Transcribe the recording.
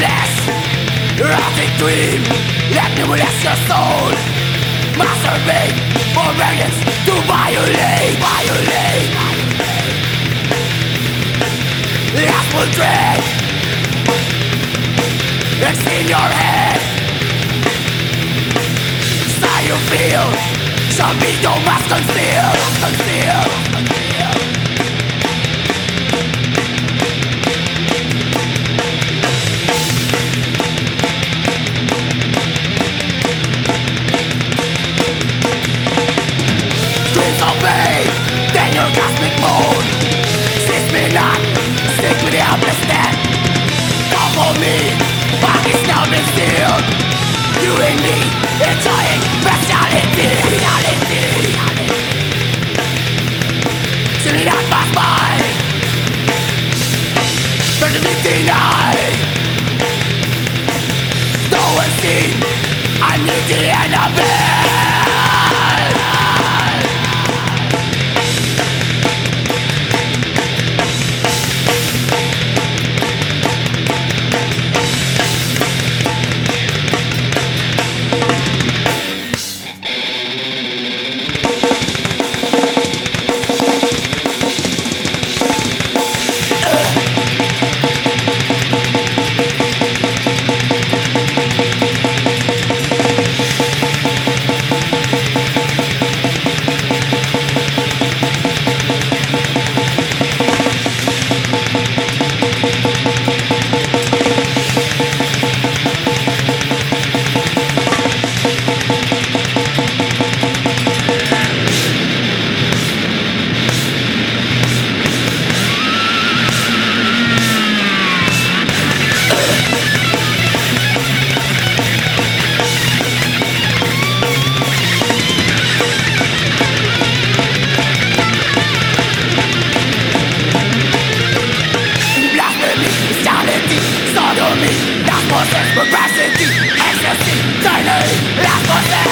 Erotic dream, let me molest your soul. Masturbate for vengeance to violate. Lustful dread, it's in your head. Style you feel, shall be no must conceal. Then your cosmic moon sees me not, sick with the helplessness. Come for me, bodies now been sealed. You and me, enjoying bestiality. See me not pass by, but to be denied. No one seen, I need the enemy. Capacity, ecstasy, finally, last possession.